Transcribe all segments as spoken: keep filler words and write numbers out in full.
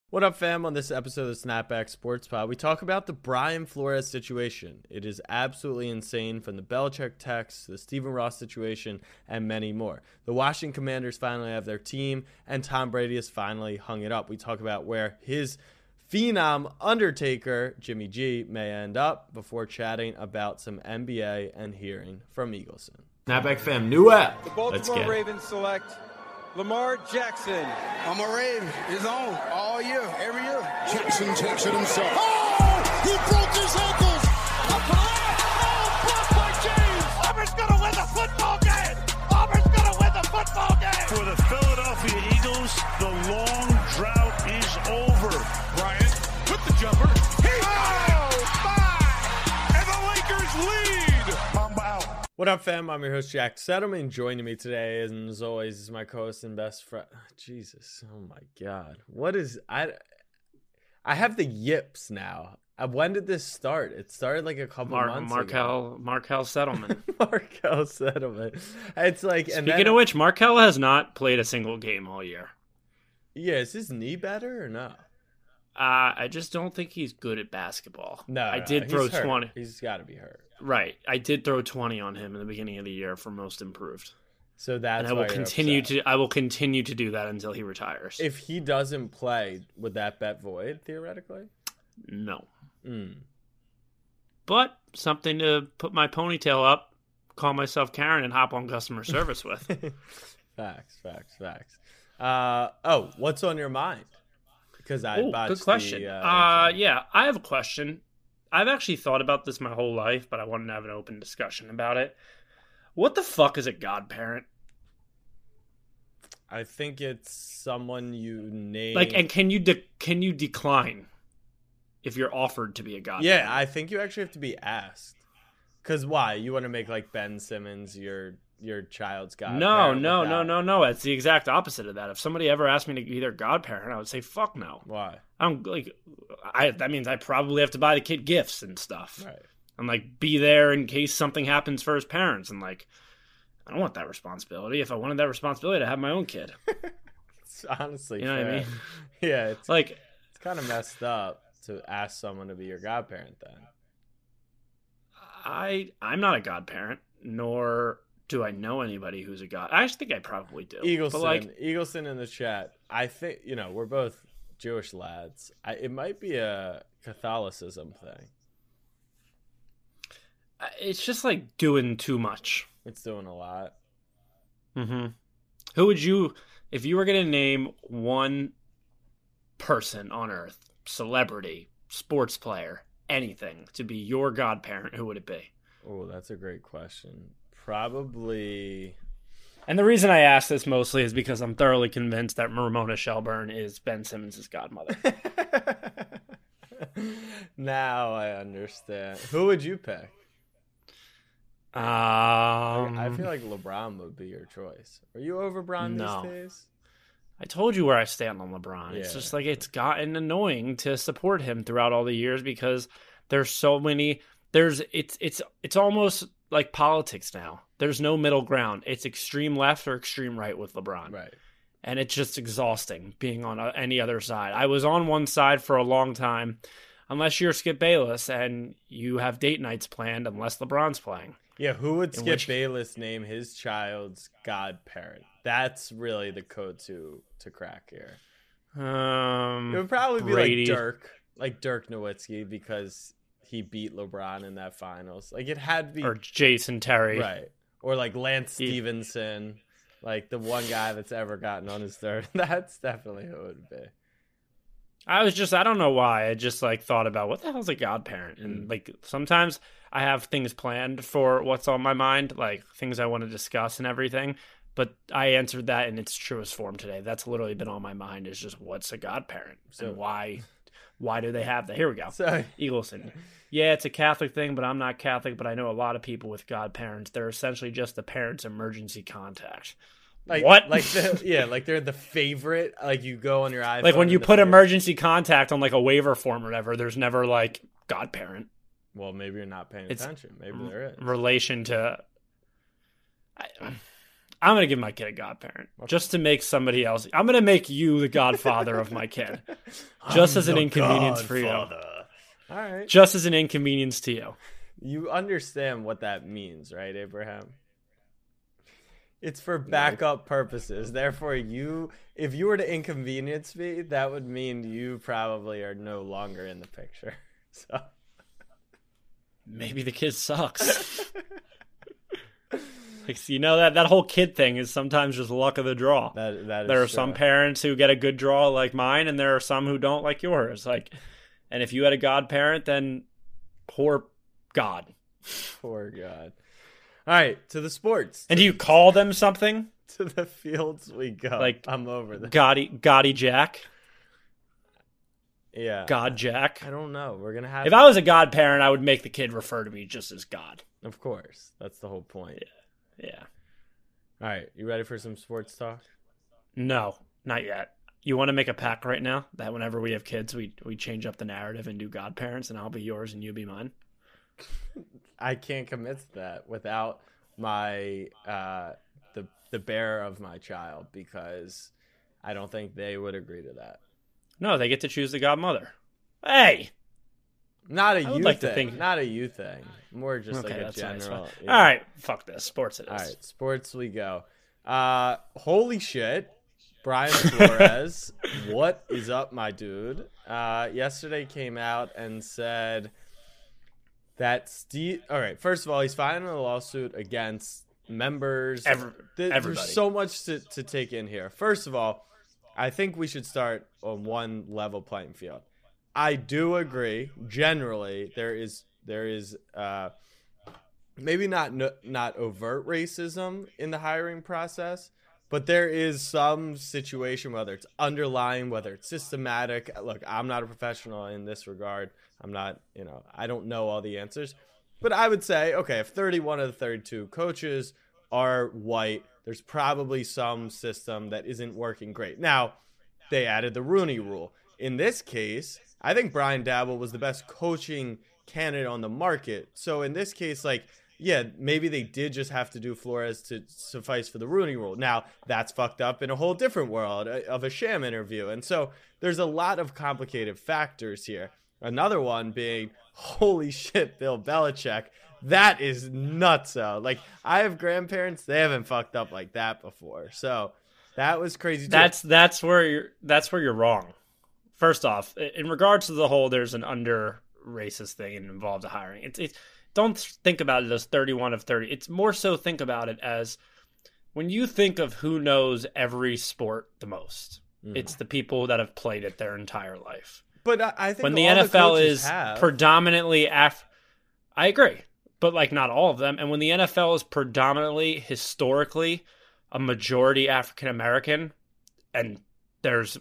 What up, fam? On this episode of the Snapback Sports Pod, we talk about the Brian Flores situation. It is absolutely insane, from the Belichick text, the Stephen Ross situation, and many more. The Washington Commanders finally have their team, and Tom Brady has finally hung it up. We talk about where his phenom Undertaker, Jimmy G, may end up, before chatting about some N B A and hearing from Eagleson. Snapback fam, new app. The Baltimore Ravens select Lamar Jackson. I'm a Raven. It's on all year, every year. Jackson takes it himself. Oh! He broke his ankles! Up the left! Oh, blocked by James! Auburn's gonna win the football game! Auburn's gonna win the football game! For the Philadelphia Eagles, the long drought is over. Bryant with the jumper. He oh, five! And the Lakers lead! Mamba out. What up, fam? I'm your host, Jack Settleman. Joining me today, and as always, is my co-host and best friend. Jesus, oh my God, what is I? I have the yips now. Uh, When did this start? It started like a couple Mar- months Markel, ago. Markel Settlement. Markel Settlement. It's like, and Speaking then, of which, Markel has not played a single game all year. yeah, is his knee better or no? Uh, I just don't think he's good at basketball. No, I no, did he's throw hurt. twenty. He's got to be hurt. Right, I did throw twenty on him in the beginning of the year for most improved, So that's and I why will you're continue upset. to. I will continue to do that until he retires. If he doesn't play, would that bet void theoretically? no, Mm. but something to put my ponytail up, call myself Karen, and hop on customer service with. Facts, facts, facts. Uh, oh, what's on your mind? Because I Oh, botched good question. The, uh, uh, yeah, I have a question. I've actually thought about this my whole life, but I wanted to have an open discussion about it. What the fuck is a godparent? I think it's someone you name. Like, and can you de- can you decline if you're offered to be a godparent? Yeah, I think you actually have to be asked. Because why? You want to make like Ben Simmons your your child's godparent? No, no, without- no, no, no. It's the exact opposite of that. If somebody ever asked me to be their godparent, I would say fuck no. Why? I don't like. I that means I probably have to buy the kid gifts and stuff, Right. and like be there in case something happens for his parents. And like, I don't want that responsibility. If I wanted that responsibility, to have my own kid. It's honestly You know what I fair. mean? Yeah, it's Like, it's kind of messed up to ask someone to be your godparent then. I I'm not a godparent, nor do I know anybody who's a god. I actually think I probably do. Eagleson, But like, Eagleson in the chat. I think, you know, we're both Jewish lads. I, it might be a Catholicism thing. it's just like doing too much. It's doing a lot. Mm-hmm. Who would you, if you were going to name one person on earth, celebrity, sports player, anything, to be your godparent, who would it be? Oh, that's a great question. Probably. And the reason I ask this mostly is because I'm thoroughly convinced that Ramona Shelburne is Ben Simmons' godmother. Now I understand. Who would you pick? Um, I feel like LeBron would be your choice. Are you over Bron No. these days? I told you where I stand on LeBron. It's Yeah. just like it's gotten annoying to support him throughout all the years because there's so many. There's it's it's it's almost like politics now. There's no middle ground. It's extreme left or extreme right with LeBron, Right. and it's just exhausting being on a, any other side. I was on one side for a long time, unless you're Skip Bayless and you have date nights planned, unless LeBron's playing. Yeah, who would In Skip which- Bayless name his child's godparent? That's really the code to to crack here. Um, It would probably be Brady. like Dirk, like Dirk Nowitzki, because he beat LeBron in that finals. Like it had to be or Jason Terry. right, or like Lance Yeah. Stevenson, like the one guy that's ever gotten on his third. That's definitely who it would be. I was just, I don't know why. I just like thought about what the hell's a godparent. And Mm. like sometimes I have things planned for what's on my mind, like things I want to discuss and everything. But I answered that in its truest form today. That's literally been on my mind is just what's a godparent So- and why, why do they have that? Here we go. So Eagleson. Yeah, it's a Catholic thing, but I'm not Catholic, but I know a lot of people with godparents. They're essentially just the parent's emergency contact. like What? Like the, yeah, like they're the favorite. Like you go on your iPhone. Like when you and the put favorite- emergency contact on like a waiver form or whatever, there's never like godparent. Well, maybe you're not paying It's- attention. Maybe there is. relation to I, I'm going to give my kid a godparent just to make somebody else. I'm going to make you the godfather of my kid. Just as an inconvenience for you. All right. Just as an inconvenience to you. You understand what that means, right, Abraham? It's for backup purposes. Therefore, you, if you were to inconvenience me, that would mean you probably are no longer in the picture. So maybe the kid sucks. You know, that, that whole kid thing is sometimes just luck of the draw. That, that is there are true. some parents who get a good draw like mine, and there are some who don't like yours. Like, and if you had a godparent, then poor God. Poor God. All right, to the sports. And do you call them something? To the fields we go. Like, I'm over that. Gotti, Gotti Jack? Yeah. God Jack? I don't know. We're going to have... If I was a godparent, I would make the kid refer to me just as God. Of course. That's the whole point. Yeah. Yeah. All right. You ready for some sports talk? No, not yet. You want to make a pact right now that whenever we have kids, we we change up the narrative and do godparents, and I'll be yours and you be mine? I can't commit to that without my uh, the the bearer of my child, because I don't think they would agree to that. No, they get to choose the godmother. Hey. Not a I would you like thing. to think- Not a you thing. More just Okay, like a that's nice. general. All yeah. right, fuck this. Sports it is. All right, sports we go. Uh, holy shit, Brian Flores, what is up, my dude? Uh, yesterday came out and said that Steve. All right, first of all, he's filing a lawsuit against members. Every- There- everybody. There's so much to, to take in here. First of all, I think we should start on one level playing field. I do agree. Generally, there is there is uh, maybe not no, not overt racism in the hiring process, but there is some situation, whether it's underlying, whether it's systematic. Look, I'm not a professional in this regard. I'm not, you know, I don't know all the answers, but I would say, okay, if thirty-one of the thirty-two coaches are white, there's probably some system that isn't working great. Now, they added the Rooney Rule. In this case, I think Brian Daboll was the best coaching candidate on the market. So in this case, like, yeah, maybe they did just have to do Flores to suffice for the Rooney Rule. Now, that's fucked up in a whole different world of a sham interview. And so there's a lot of complicated factors here. Another one being, holy shit, Bill Belichick. That is nutso. Like, I have grandparents, they haven't fucked up like that before. So that was crazy too. That's that's where you're that's where you're wrong. First off, in regards to the whole, there's an under racist thing and involved hiring. It's, it's don't think about it as thirty-one of thirty. It's more so think about it as when you think of who knows every sport the most. Mm. It's the people that have played it their entire life. But I, I think when the all N F L the is have... predominantly Af, I agree, but like not all of them. And when the N F L is predominantly historically a majority African American, and there's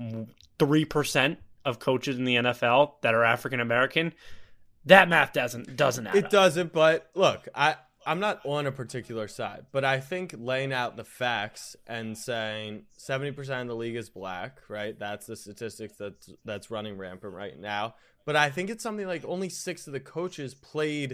three percent of coaches in the N F L that are African American, that math doesn't doesn't add It up. doesn't, but look, I, I'm not on a particular side, but I think laying out the facts and saying seventy percent of the league is black, right? That's the statistics that's, that's running rampant right now. But I think it's something like only six of the coaches played,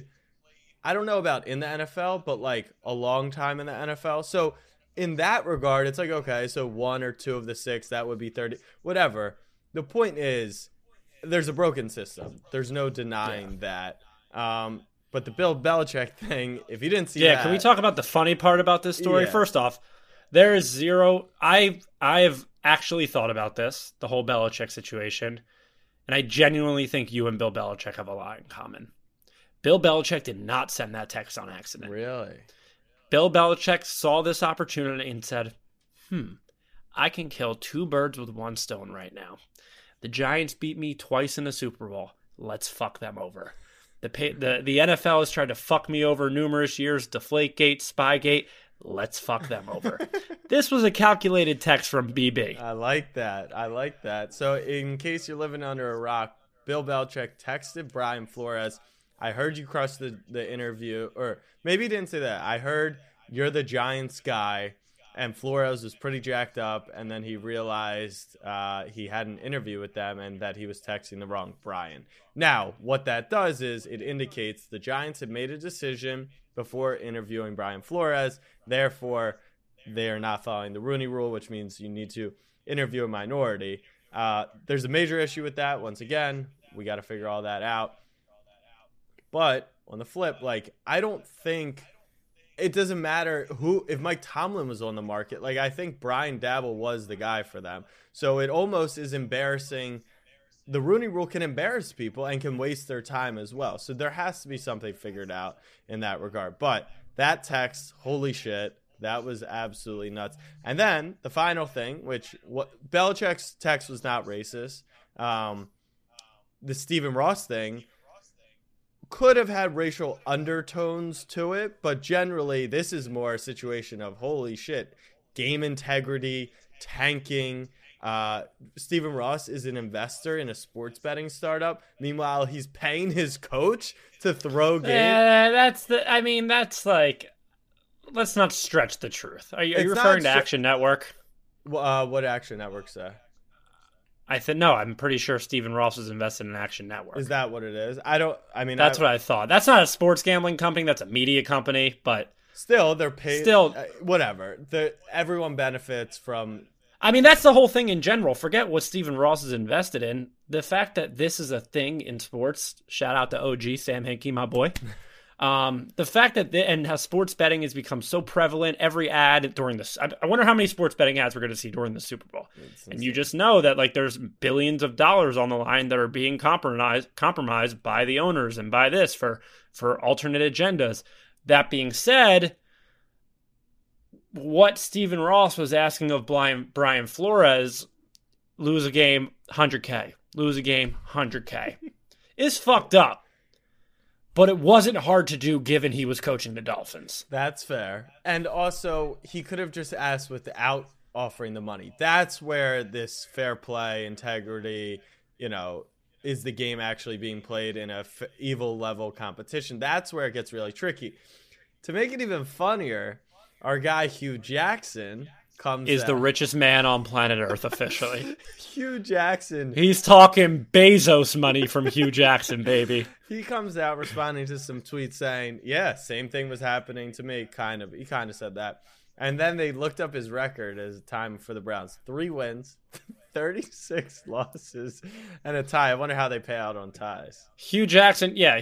I don't know about in the N F L, but like a long time in the N F L. So in that regard, it's like, okay, so one or two of the six, that would be thirty, whatever. The point is, there's a broken system. There's no denying yeah. that. Um, but the Bill Belichick thing, if you didn't see yeah, that... can we talk about the funny part about this story? Yeah. First off, there is zero... I I have actually thought about this, the whole Belichick situation, and I genuinely think you and Bill Belichick have a lot in common. Bill Belichick did not send that text on accident. Really? Bill Belichick saw this opportunity and said, hmm, I can kill two birds with one stone right now. The Giants beat me twice in the Super Bowl. Let's fuck them over. The the the N F L has tried to fuck me over numerous years. Deflategate, Spygate. Let's fuck them over. This was a calculated text from B B. I like that. I like that. So in case you're living under a rock, Bill Belichick texted Brian Flores, I heard you crush the, the interview, or maybe he didn't say that. I heard you're the Giants guy, and Flores was pretty jacked up, and then he realized uh, he had an interview with them and that he was texting the wrong Brian. Now, what that does is it indicates the Giants had made a decision before interviewing Brian Flores. Therefore, they are not following the Rooney Rule, which means you need to interview a minority. Uh, there's a major issue with that. Once again, we got to figure all that out. But on the flip, like, I don't think it doesn't matter who, if Mike Tomlin was on the market, like, I think Brian Daboll was the guy for them. So it almost is embarrassing. The Rooney Rule can embarrass people and can waste their time as well. So there has to be something figured out in that regard. But that text, holy shit, that was absolutely nuts. And then the final thing, which what Belichick's text was not racist. Um, the Stephen Ross thing could have had racial undertones to it, but generally this is more a situation of holy shit, game integrity, tanking. Uh, Stephen Ross is an investor in a sports betting startup. Meanwhile, he's paying his coach to throw games. Yeah, that's the. I mean, that's like. Let's not stretch the truth. Are you, are you referring to Action Network? Uh, what Action Network say? I think no. I'm pretty sure Stephen Ross is invested in Action Network. Is that what it is? I don't. I mean, that's I, what I thought. That's not a sports gambling company. That's a media company. But still, they're paid. Still, uh, whatever. The everyone benefits from. I mean, that's the whole thing in general. Forget what Stephen Ross is invested in. The fact that this is a thing in sports. Shout out to O G Sam Hinkie, my boy. Um, the fact that the, and how sports betting has become so prevalent, every ad during this, I, I wonder how many sports betting ads we're going to see during the Super Bowl. And you just know that like there's billions of dollars on the line that are being compromised, compromised by the owners and by this for, for alternate agendas. That being said, what Stephen Ross was asking of Brian, Brian Flores, lose a game, one hundred K, lose a game, one hundred K, is fucked up. But it wasn't hard to do given he was coaching the Dolphins. That's fair. And also, he could have just asked without offering the money. That's where this fair play, integrity, you know, is the game actually being played in a f- evil level competition? That's where it gets really tricky. To make it even funnier, our guy Hugh Jackson comes is out. the richest man on planet Earth officially. Hugh Jackson. He's talking Bezos money from Hugh Jackson, baby. He comes out responding to some tweets saying, yeah, same thing was happening to me, kind of. He kind of said that. And then they looked up his record as time for the Browns. Three wins, thirty-six losses, and a tie. I wonder how they pay out on ties. Hugh Jackson, yeah.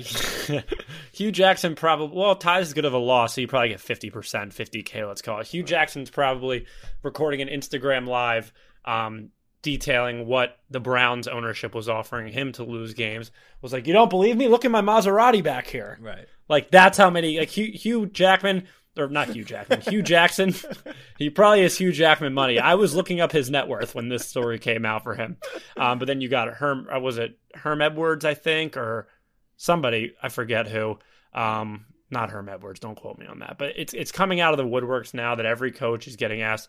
Hugh Jackson probably, well, ties is good of a loss, so you probably get fifty percent, fifty K, let's call it. Hugh Jackson's probably recording an Instagram Live um, detailing what the Browns ownership was offering him to lose games. Was like, you don't believe me? Look at my Maserati back here. Right. Like, that's how many, like Hugh, Hugh Jackman... Or not Hugh Jackman, Hugh Jackson. He probably has Hugh Jackman money. I was looking up his net worth when this story came out for him. Um, but then you got Herm, was it Herm Edwards, I think, or somebody, I forget who. Um, not Herm Edwards, don't quote me on that. But it's it's coming out of the woodworks now that every coach is getting asked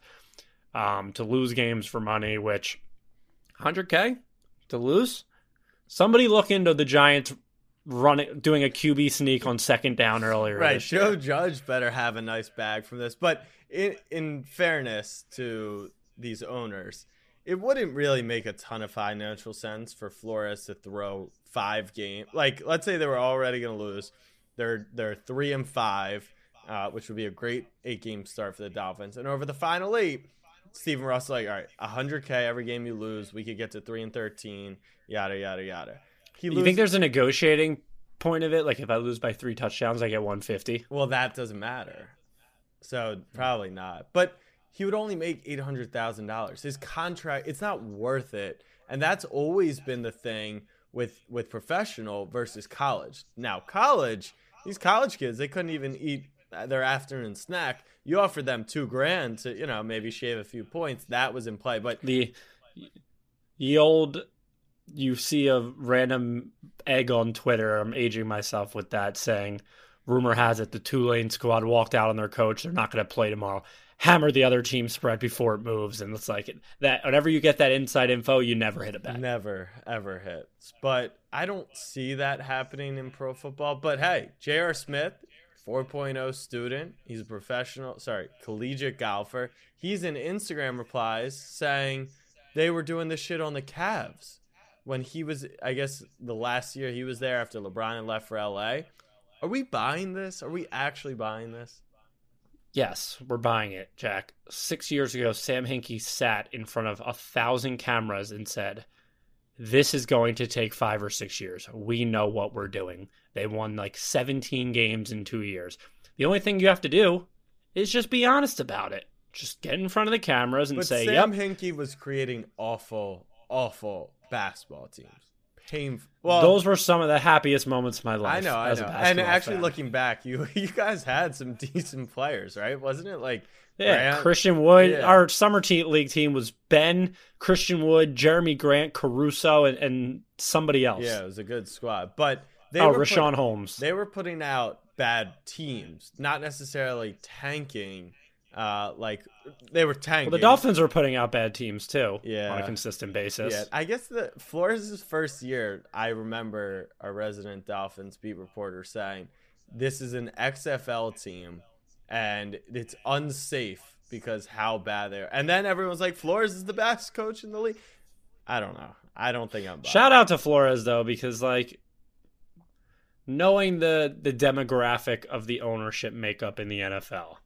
um, to lose games for money, which one hundred K to lose? Somebody look into the Giants running, doing a Q B sneak on second down earlier. Right, Joe Judge better have a nice bag from this. But in, in fairness to these owners, it wouldn't really make a ton of financial sense for Flores to throw five games. Like, let's say they were already going to lose. They're they're three and five, uh, which would be a great eight-game start for the Dolphins. And over the final eight, Stephen Ross is like, all right, one hundred K every game you lose. We could get to three and thirteen, yada, yada, yada. He you loses- think there's a negotiating point of it? Like, if I lose by three touchdowns, I get one fifty? Well, that doesn't matter. So probably not. But he would only make eight hundred thousand dollars. His contract, it's not worth it. And that's always been the thing with, with professional versus college. Now, college, these college kids, they couldn't even eat their afternoon snack. You offered them two grand to, you know, maybe shave a few points. That was in play. But the the old, you see a random egg on Twitter, I'm aging myself with that, saying, rumor has it the Tulane squad walked out on their coach. They're not going to play tomorrow. Hammer the other team spread before it moves. And it's like that. Whenever you get that inside info, you never hit a bet. Never, ever hits. But I don't see that happening in pro football. But hey, J R. Smith, four point oh student. He's a professional, sorry, collegiate golfer. He's in Instagram replies saying they were doing this shit on the Cavs when he was, I guess, the last year he was there after LeBron had left for L A. Are we buying this? Are we actually buying this? Yes, we're buying it, Jack. Six years ago, Sam Hinkie sat in front of a thousand cameras and said, this is going to take five or six years. We know what we're doing. They won like seventeen games in two years. The only thing you have to do is just be honest about it. Just get in front of the cameras and but say, Sam yep. Hinkie was creating awful, awful basketball teams. Painful. Well, those were some of the happiest moments of my life. I know, I as know. A And actually fan. looking back, you you guys had some decent players, right? Wasn't it like Yeah, Grant? Christian Wood. Yeah. Our summer te- league team was Ben, Christian Wood, Jeremy Grant, Caruso, and, and somebody else. Yeah, it was a good squad. But they oh, were Rashawn put, Holmes. They were putting out bad teams, not necessarily tanking. Uh, like they were tanking. Well, the Dolphins were putting out bad teams too, Yeah. on a consistent basis. Yeah, I guess the Flores' first year, I remember our resident Dolphins beat reporter saying, "This is an X F L team, and it's unsafe because how bad they are." And then everyone's like, "Flores is the best coach in the league." I don't know. I don't think I'm. Shout out to Flores though, because like knowing the the demographic of the ownership makeup in the N F L,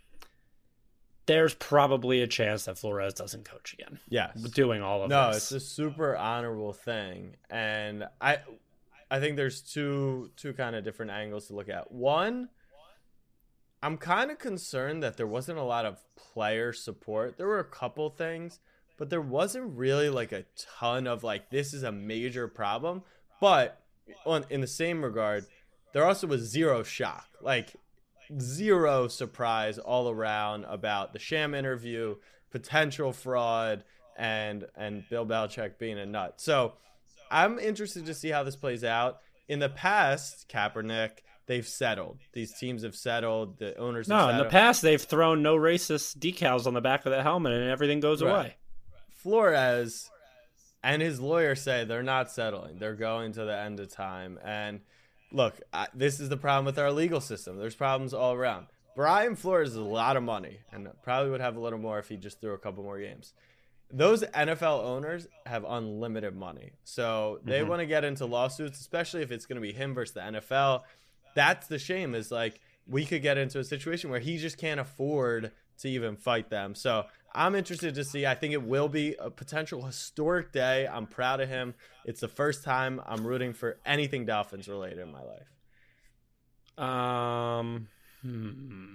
there's probably a chance that Flores doesn't coach again. Yes. Doing all of no, this. it's a super honorable thing, and I, I think there's two two kind of different angles to look at. One, I'm kind of concerned that there wasn't a lot of player support. There were a couple things, but there wasn't really like a ton of like this is a major problem. But on in the same regard, there also was zero shock. Like. Zero surprise all around about the sham interview, potential fraud, and and Bill Belichick being a nut. So I'm interested to see how this plays out. In the past, Kaepernick, they've settled. These teams have settled. The owners have no, in settled. the past they've thrown no racist decals on the back of the helmet and everything goes Right. away. Flores and his lawyer say they're not settling. They're going to the end of time. And look, I, this is the problem with our legal system. There's problems all around. Brian Flores is a lot of money and probably would have a little more if he just threw a couple more games. Those N F L owners have unlimited money. So they Mm-hmm. want to get into lawsuits, especially if it's going to be him versus the N F L. That's the shame is like we could get into a situation where he just can't afford to even fight them. So I'm interested to see. I think it will be a potential historic day. I'm proud of him. It's the first time I'm rooting for anything Dolphins related in my life. Um, hmm.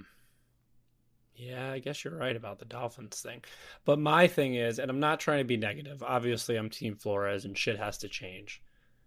Yeah, I guess you're right about the Dolphins thing. But my thing is, and I'm not trying to be negative, obviously I'm Team Flores and shit has to change.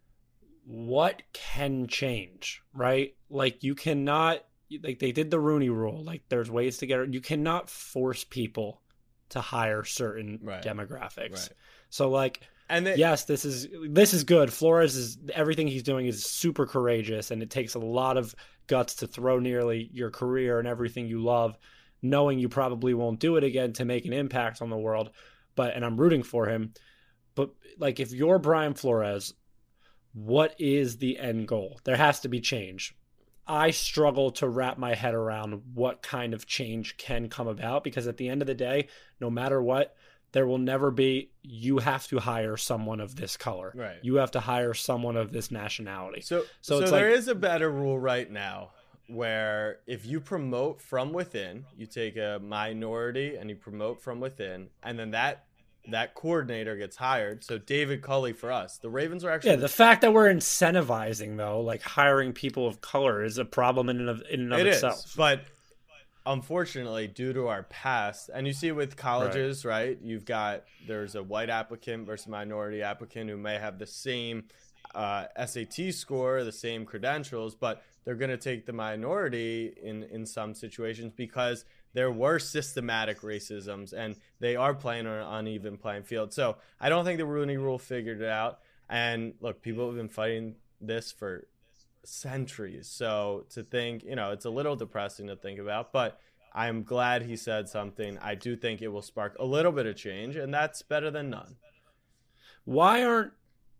What can change, right? Like you cannot, like they did the Rooney Rule. Like there's ways to get it. You cannot force people to hire certain Right. demographics. Right. So like, And they, yes, this is this is good. Flores is everything he's doing is super courageous, and it takes a lot of guts to throw nearly your career and everything you love, knowing you probably won't do it again to make an impact on the world. But and I'm rooting for him. But like, if you're Brian Flores, what is the end goal? There has to be change. I struggle to wrap my head around what kind of change can come about because at the end of the day, no matter what, there will never be, you have to hire someone of this color. Right. You have to hire someone of this nationality. So, So so, it's there like- is a better rule right now where if you promote from within, you take a minority and you promote from within, and then that that coordinator gets hired. So David Culley for us, the Ravens are actually Yeah, the fact that we're incentivizing though, like hiring people of color, is a problem in and of, in and of it itself. is, but unfortunately, due to our past, and you see with colleges, right. right? You've got there's a white applicant versus minority applicant who may have the same uh, S A T score, the same credentials, but they're going to take the minority in in some situations because there were systematic racisms and they are playing on an uneven playing field. So I don't think the Rooney Rule figured it out. And look, people have been fighting this for centuries. So to think, you know, it's a little depressing to think about, but I'm glad he said something. I do think it will spark a little bit of change, and that's better than none. Why aren't,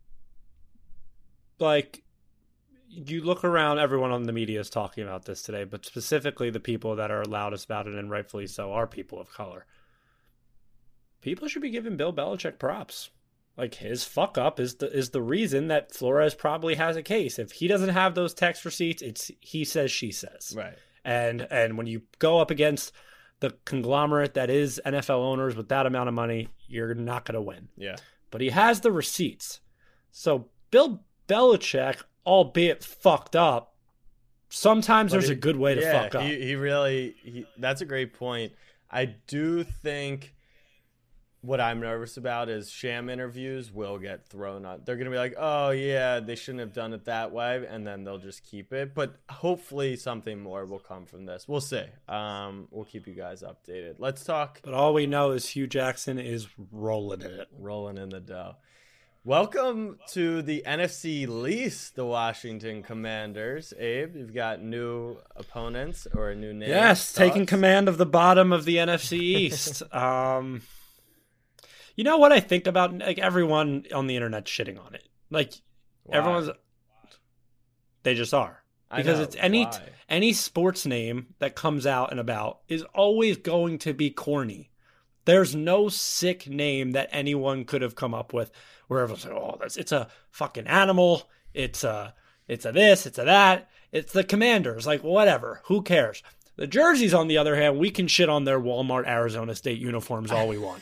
like, you look around, everyone on the media is talking about this today, but specifically the people that are loudest about it, and rightfully so, are people of color. People should be giving Bill Belichick props. Like, his fuck up is the is the reason that Flores probably has a case. If he doesn't have those text receipts, it's he says, she says. Right. And and when you go up against the conglomerate that is N F L owners with that amount of money, you're not going to win. Yeah. But he has the receipts. So Bill Belichick, albeit fucked up, sometimes But there's he- a good way to yeah, fuck up. He, he really, he, that's a great point. I do think what I'm nervous about is sham interviews will get thrown on. They're going to be like, oh, yeah, they shouldn't have done it that way, and then they'll just keep it. But hopefully something more will come from this. We'll see. Um, we'll keep you guys updated. Let's talk But all we know is Hugh Jackson is rolling in it. rolling in the dough. Welcome to the N F C least, the Washington Commanders. Abe, you've got new opponents or a new name. Yes, taking Thoughts? command of the bottom of the N F C East. um, you know what I think about? Like everyone on the internet shitting on it. Like Why? everyone's, they just are I because know, it's any why? any sports name that comes out and about is always going to be corny. There's no sick name that anyone could have come up with where everyone's like, oh, that's it's a fucking animal. It's a it's a this, it's a that. It's the Commanders. Like, whatever. Who cares? The jerseys, on the other hand, we can shit on their Walmart Arizona State uniforms all we want.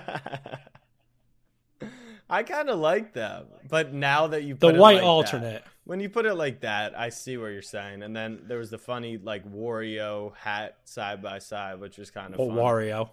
I kind of like them, but now that you The put it white like alternate. that, when you put it like that, I see what you're saying. And then there was the funny like Wario hat side by side, which was kind of Or fun. Wario.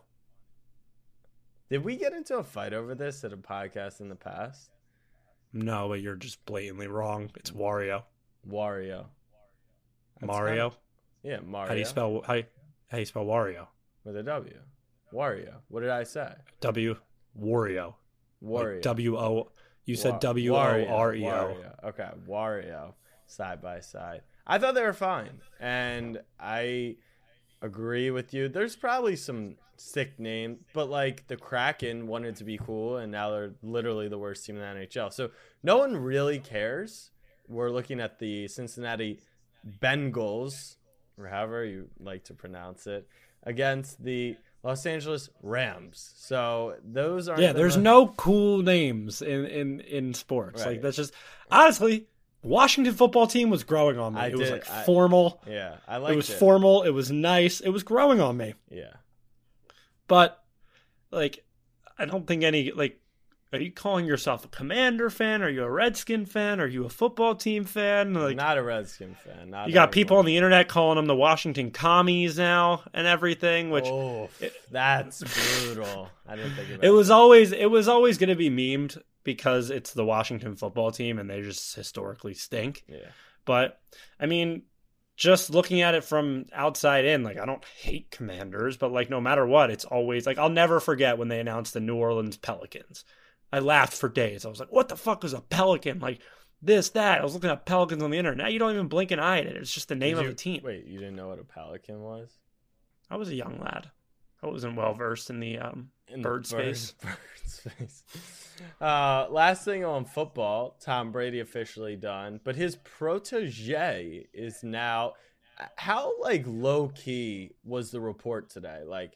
Did we get into a fight over this at a podcast in the past? No, but you're just blatantly wrong. It's Wario. Wario. That's Mario. kinda- yeah, Mario. How do you spell how, how do you spell Wario? with a W? Wario. What did I say? W Wario. Wario. Like W O. You said Wa- W O R E O. Wario. Okay, Wario, side by side. I thought they were fine, and I agree with you. There's probably some sick name, but like the Kraken wanted to be cool, and now they're literally the worst team in the N H L. So no one really cares. We're looking at the Cincinnati Bengals, or however you like to pronounce it, against the Los Angeles Rams. So those aren't. Yeah, the there's mo- no cool names in in in sports. Right. Like that's just honestly, Washington football team was growing on me. I it was did- like I- formal. Yeah, I like It was formal. It was nice. It was growing on me. Yeah. But like, I don't think any like. Are you calling yourself a Commander fan? Are you a Redskin fan? Are you a football team fan? Like, Not a Redskin fan. Not you got people on anymore. the internet calling them the Washington Commies now and everything, which Oh, that's brutal. I didn't think about it was that. always it was always going to be memed because it's the Washington football team and they just historically stink. Yeah. But I mean, just looking at it from outside in, like I don't hate Commanders, but like no matter what, it's always like I'll never forget when they announced the New Orleans Pelicans. I laughed for days. I was like, what the fuck is a pelican? Like this, that. I was looking at pelicans on the internet. Now you don't even blink an eye at it. It's just the name Did of you- a team. Wait, you didn't know what a pelican was? I was a young lad. I wasn't well versed in the um, In the bird space. Bird space. Uh, last thing on football, Tom Brady officially done, but his protege is now. How like low key was the report today? Like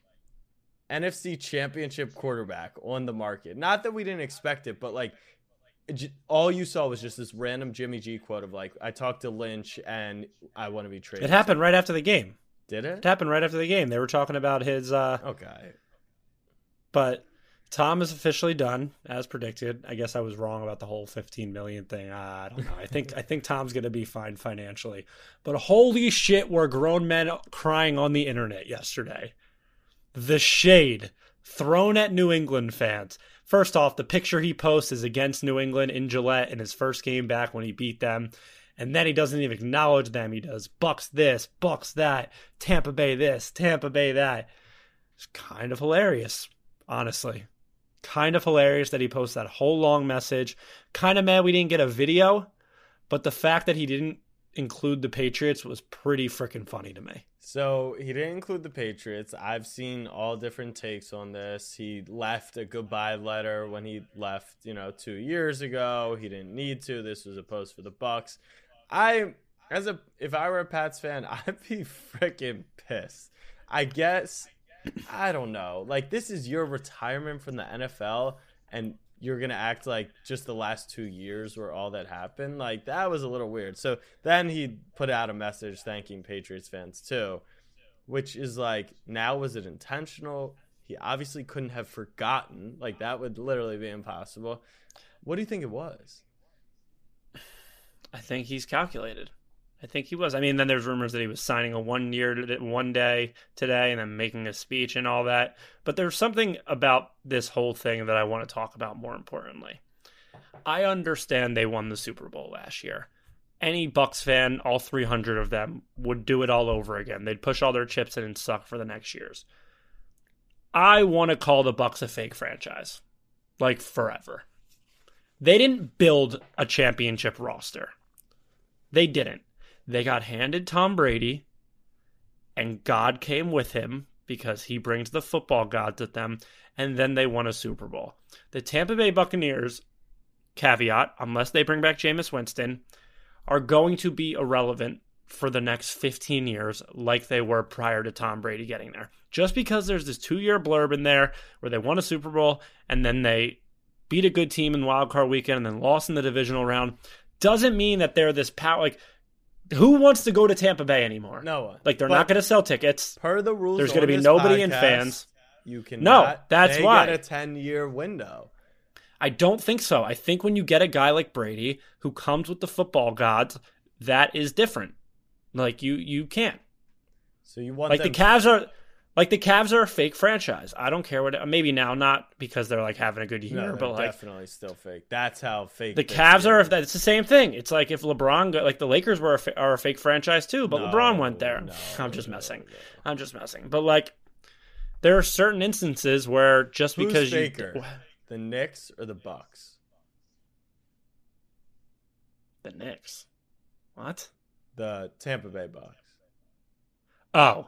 N F C Championship quarterback on the market. Not that we didn't expect it, but like j- all you saw was just this random Jimmy G quote of like, "I talked to Lynch and I want to be traded." It happened right after the game. Did It it? happened right after the game. They were talking about his. Uh, Okay. But Tom is officially done, as predicted. I guess I was wrong about the whole fifteen million thing. Uh, I don't know. I think I think Tom's gonna be fine financially. But holy shit, were grown men crying on the internet yesterday. The shade thrown at New England fans. First off, the picture he posts is against New England in Gillette in his first game back when he beat them. And then he doesn't even acknowledge them. He does Bucks this, Bucks that, Tampa Bay this, Tampa Bay that. It's kind of hilarious, honestly. Kind of hilarious that he posts that whole long message. Kind of mad we didn't get a video, but the fact that he didn't include the Patriots was pretty freaking funny to me. So he didn't include the Patriots. I've seen all different takes on this. He left a goodbye letter when he left, you know, two years ago. He didn't need to. This was a post for the Bucks. I, as a, if I were a Pats fan, I'd be freaking pissed. I guess, I don't know. Like, this is your retirement from the N F L, and you're going to act like just the last two years were all that happened. Like, that was a little weird. So then he put out a message thanking Patriots fans too. which is like, now was it intentional? He obviously couldn't have forgotten. Like, that would literally be impossible. What do you think it was? I think he's calculated. I think he was. I mean, then there's rumors that he was signing a one year, one day today, and then making a speech and all that. But there's something about this whole thing that I want to talk about more importantly. I understand they won the Super Bowl last year. Any Bucs fan, all three hundred of them, would do it all over again. They'd push all their chips in and suck for the next years. I want to call the Bucs a fake franchise. Like, forever. They didn't build a championship roster. They didn't. They got handed Tom Brady, and God came with him because he brings the football gods with them, and then they won a Super Bowl. The Tampa Bay Buccaneers, caveat, unless they bring back Jameis Winston, are going to be irrelevant for the next fifteen years like they were prior to Tom Brady getting there. Just because there's this two-year blurb in there where they won a Super Bowl and then they beat a good team in Wild Card Weekend and then lost in the divisional round doesn't mean that they're this power. Like, who wants to go to Tampa Bay anymore? No one. Like, they're But not going to sell tickets. Per the rules, There's going to be this nobody in podcast, fans. You can No, that's they why. get a ten-year window. I don't think so. I think when you get a guy like Brady who comes with the football gods, that is different. Like, you you can't. So you want Like them the Cavs are like the Cavs are a fake franchise. I don't care what maybe now not because they're like having a good year, No, they're but like definitely still fake. That's how fake the this Cavs year. are. It's the same thing. It's like if LeBron, go, like the Lakers were a, fa- are a fake franchise too, but No, LeBron went there. no, I'm just no, messing. no. I'm just messing. But like, there are certain instances where just Who's because faker? you The Knicks or the Bucks? the Knicks, what? The Tampa Bay Bucks. Oh,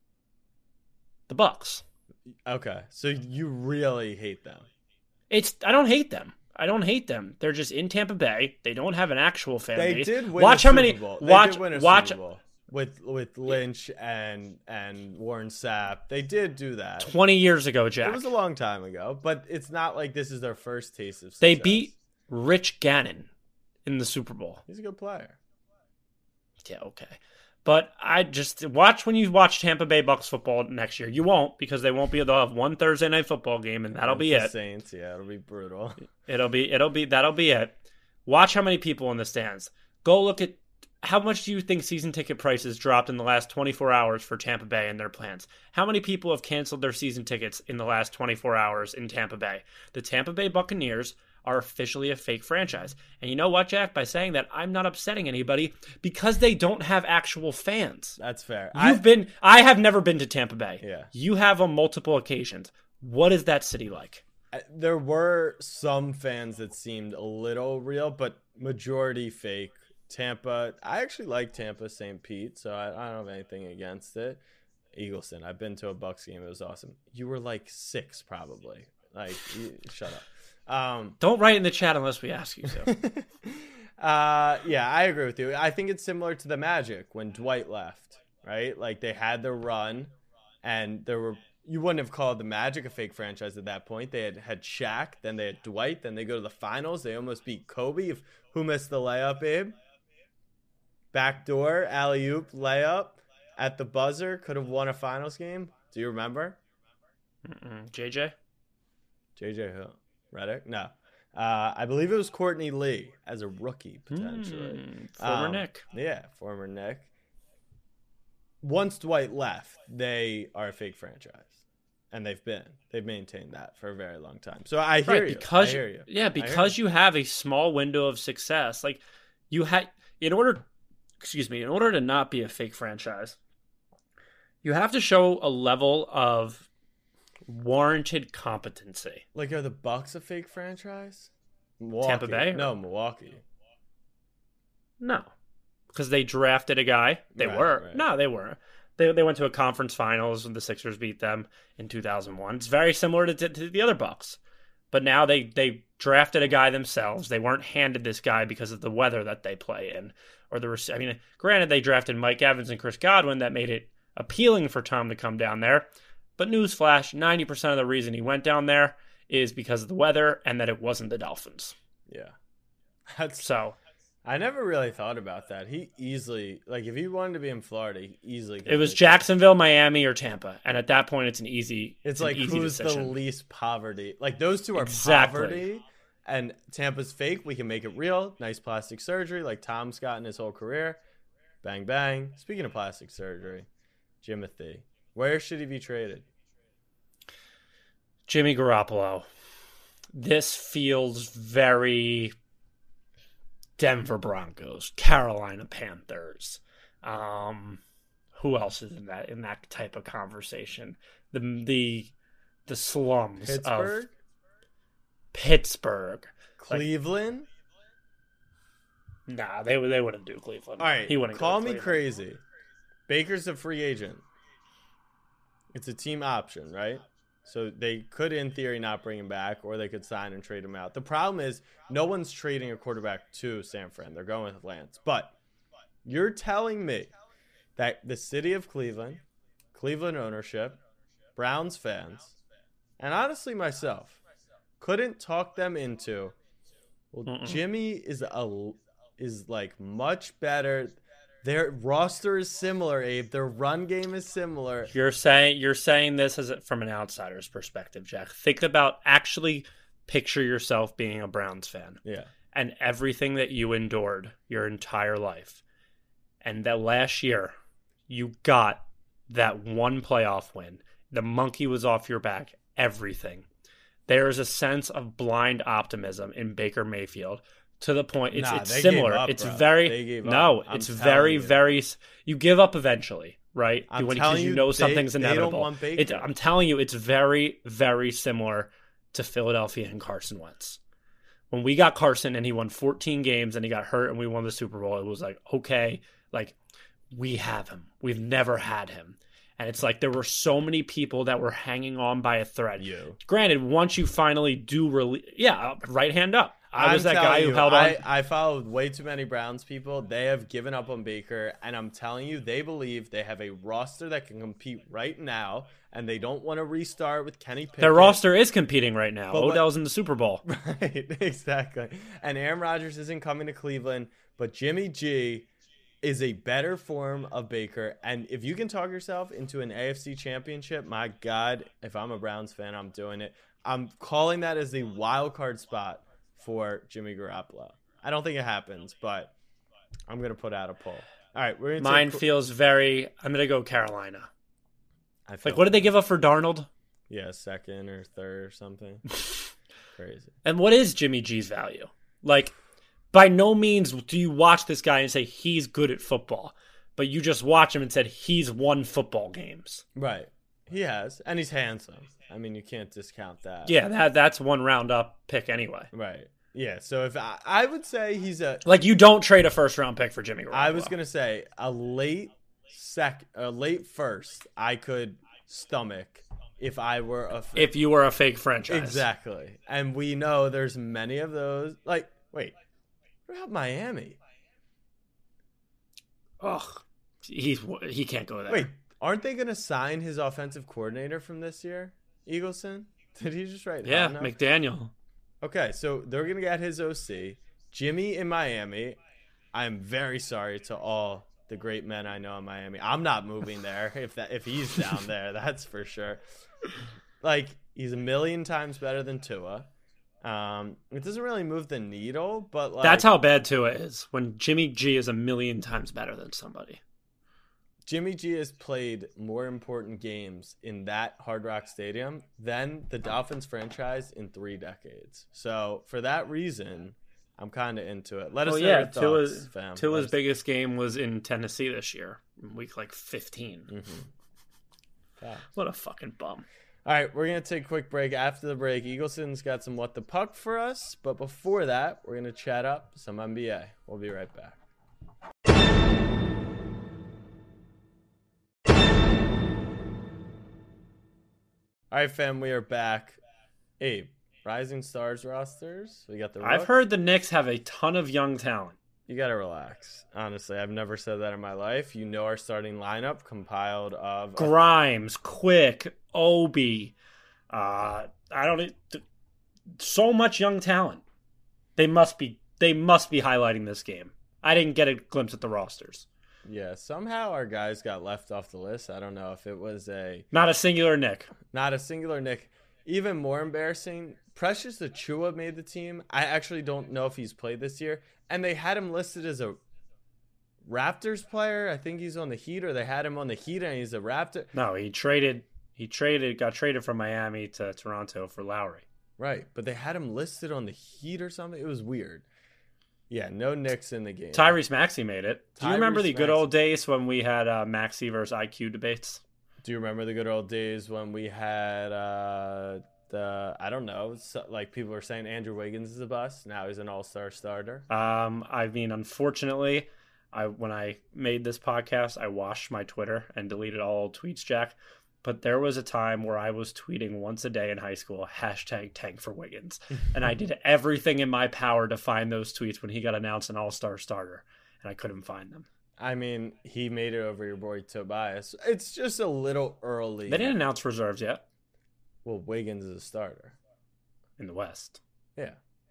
the Bucks. Okay, so you really hate them. It's I don't hate them. I don't hate them. They're just in Tampa Bay. They don't have an actual fan They base. did win watch a how Super many Bowl. They watch did win a watch Super Bowl with with Lynch and and Warren Sapp. They did do that. twenty years ago, Jack. It was a long time ago, but it's not like this is their first taste of success. They beat Rich Gannon in the Super Bowl. He's a good player. Yeah, okay. But I just watch when you watch Tampa Bay Bucks football next year. You won't because they won't be. They'll have one Thursday night football game, and that'll be Against it. the Saints, yeah, it'll be brutal. It'll be. It'll be. That'll be it. Watch how many people in the stands. Go look at how much do you think season ticket prices dropped in the last twenty-four hours for Tampa Bay and their plans? How many people have canceled their season tickets in the last twenty-four hours in Tampa Bay? The Tampa Bay Buccaneers are officially a fake franchise. And you know what, Jack? By saying that, I'm not upsetting anybody because they don't have actual fans. That's fair. You've I, been I have never been to Tampa Bay. Yeah. You have on multiple occasions. What is that city like? I- there were some fans that seemed a little real, but majority fake. Tampa, I actually like Tampa Saint Pete, so I, I don't have anything against it. Eagleson, I've been to a Bucks game. It was awesome. You were like six, probably. Like, you, shut up. Um, Don't write in the chat unless we ask you to. uh, yeah, I agree with you. I think it's similar to the Magic when Dwight left, right? Like, they had their run, and there were you wouldn't have called the Magic a fake franchise at that point. They had had Shaq, then they had Dwight, then they go to the finals. They almost beat Kobe. If, who missed the layup, Abe? Backdoor, alley-oop, layup at the buzzer. Could have won a finals game. Do you remember? Mm-mm. J J? J J who? Redick? No. Uh, I believe it was Courtney Lee as a rookie, potentially. Mm, former Um, Nick. Yeah, former Nick. Once Dwight left, they are a fake franchise. And they've been. They've maintained that for a very long time. So I hear Right, you. because I hear you. yeah, I hear because you have a small window of success. Like you had in order excuse me, in order to not be a fake franchise, you have to show a level of warranted competency. Like, are the Bucks a fake franchise? Milwaukee. Tampa Bay? No, Milwaukee. No. Because they drafted a guy. They Right, were. right. No, they were. They they went to a conference finals when the Sixers beat them in two thousand one. It's very similar to, to, to the other Bucks. But now they, they drafted a guy themselves. They weren't handed this guy because of the weather that they play in. Or the I mean, granted, they drafted Mike Evans and Chris Godwin. That made it appealing for Tom to come down there. But newsflash, ninety percent of the reason he went down there is because of the weather and that it wasn't the Dolphins. Yeah. That's So I never really thought about that. He easily, like, if he wanted to be in Florida, he easily could. It was Jacksonville, Miami, or Tampa, and at that point, it's an easy. It's, it's like an easy who's decision. the least poverty? Like those two are Exactly. poverty, and Tampa's fake. We can make it real. Nice plastic surgery, like Tom's got in his whole career. Bang bang. Speaking of plastic surgery, Jimothy, where should he be traded? Jimmy Garoppolo. This feels very Denver Broncos, Carolina Panthers. Um, who else is in that in that type of conversation? The the the slums Pittsburgh, of Pittsburgh, Cleveland. Like, nah, they they wouldn't do Cleveland. All right, he wouldn't. Call go to me Cleveland. crazy. Baker's a free agent. It's a team option, right? So they could, in theory, not bring him back, or they could sign and trade him out. The problem is no one's trading a quarterback to San Fran. They're going with Lance. But you're telling me that the city of Cleveland, Cleveland ownership, Browns fans, and honestly myself, couldn't talk them into, well, Mm-mm. Jimmy is a is like much better. Their roster is similar, Abe. Their run game is similar. You're saying you're saying this as a, from an outsider's perspective, Jack. Think about actually picture yourself being a Browns fan. Yeah. And everything that you endured your entire life. And that last year, you got that one playoff win. The monkey was off your back. Everything. There is a sense of blind optimism in Baker Mayfield. To the point, it's nah, it's they similar. Gave up, it's bro. very they gave no. Up. It's very you. very. You give up eventually, right? I'm when telling you you, know they, something's they inevitable. Don't want Baker. It, I'm telling you, it's very very similar to Philadelphia and Carson Wentz. When we got Carson and he won fourteen games and he got hurt and we won the Super Bowl, it was like, okay, like we have him. We've never had him. And it's like there were so many people that were hanging on by a thread. You. Granted, once you finally do release, yeah, right hand up. I was I'm that guy you, who held on. I, I followed way too many Browns people. They have given up on Baker, and I'm telling you, they believe they have a roster that can compete right now, and they don't want to restart with Kenny Pickett. Their roster is competing right now. But Odell's what, in the Super Bowl. Right, exactly. And Aaron Rodgers isn't coming to Cleveland, but Jimmy G is a better form of Baker. And if you can talk yourself into an A F C championship, my God, if I'm a Browns fan, I'm doing it. I'm calling that as the wild card spot for Jimmy Garoppolo. I don't think it happens, but I'm going to put out a poll. All right, we're going to Mine take... feels very, I'm going to go Carolina. I feel like, what did they give up for Darnold? Yeah, second or third or something. Crazy. And what is Jimmy G's value? Like, by no means do you watch this guy and say he's good at football, but you just watch him and said he's won football games. Right. He has, and he's handsome. I mean, you can't discount that. Yeah, that that's one round up pick anyway. Right. Yeah, so if I, I would say he's a like you don't trade a first round pick for Jimmy Garoppolo. I was gonna say a late sec, a late first. I could stomach if I were a if you were a fake franchise. Exactly, and we know there's many of those. Like, wait, what about Miami? Ugh, he's he can't go there. Wait, aren't they gonna sign his offensive coordinator from this year, Eagleson? Did he just write? Yeah, McDaniel. Okay, so they're going to get his O C. Jimmy in Miami. I'm very sorry to all the great men I know in Miami. I'm not moving there if that if he's down there, that's for sure. Like, he's a million times better than Tua. Um, it doesn't really move the needle, but like... That's how bad Tua is, when Jimmy G is a million times better than somebody. Jimmy G has played more important games in that Hard Rock Stadium than the Dolphins franchise in three decades. So for that reason, I'm kind of into it. Let us well, know yeah, your thoughts, Tua's, fam. Tua's us... biggest game was in Tennessee this year, week like fifteen. Mm-hmm. Yeah. What a fucking bum. All right, we're going to take a quick break. After the break, Eagleson's got some What the Puck for us. But before that, we're going to chat up some N B A. We'll be right back. All right, fam, we are back. Abe, Rising Stars rosters. We got the Rook. I've heard the Knicks have a ton of young talent. You got to relax. Honestly, I've never said that in my life. You know our starting lineup compiled of... Grimes, Quick, Obi. Uh, I don't... So much young talent. They must be they must be highlighting this game. I didn't get a glimpse at the rosters. Yeah, somehow our guys got left off the list. I don't know if it was a... Not a singular Nick. Not a singular Nick. Even more embarrassing, Precious Achiuwa made the team. I actually don't know if he's played this year. And they had him listed as a Raptors player. I think he's on the Heat, or they had him on the Heat and he's a Raptor. No, he traded, he traded, got traded from Miami to Toronto for Lowry. Right, but they had him listed on the Heat or something. It was weird. Yeah, no Knicks in the game. Tyrese Maxey made it. Do you Tyrese remember the good Maxey. old days when we had uh, Maxey versus I Q debates? Do you remember the good old days when we had uh, the, I don't know, so, like people were saying Andrew Wiggins is a bust. Now he's an all-star starter. Um, I mean, unfortunately, I when I made this podcast, I washed my Twitter and deleted all old tweets, Jack. But there was a time where I was tweeting once a day in high school, hashtag tank for Wiggins. And I did everything in my power to find those tweets when he got announced an all-star starter. And I couldn't find them. I mean, he made it over your boy Tobias. It's just a little early. They didn't announce reserves yet. Well, Wiggins is a starter. In the West. Yeah.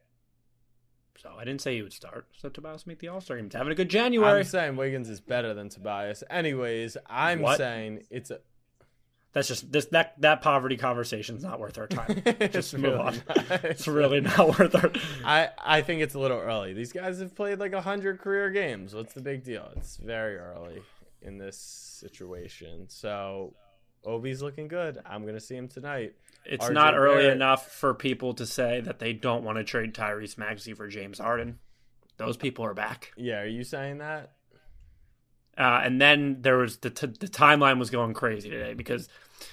So I didn't say he would start. So Tobias made the all-star game. He's having a good January. I'm saying Wiggins is better than Tobias. Anyways, I'm What? saying it's a... That's just this that that poverty conversation is not worth our time. Just move really on. not. It's really not worth our. I, I think it's a little early. These guys have played like one hundred career games. What's the big deal? It's very early in this situation. So, Obi's looking good. I'm going to see him tonight. It's R J not early Barrett. enough for people to say that they don't want to trade Tyrese Maxey for James Harden. Those people are back. Yeah, are you saying that? Uh, and then there was the t- the timeline was going crazy today because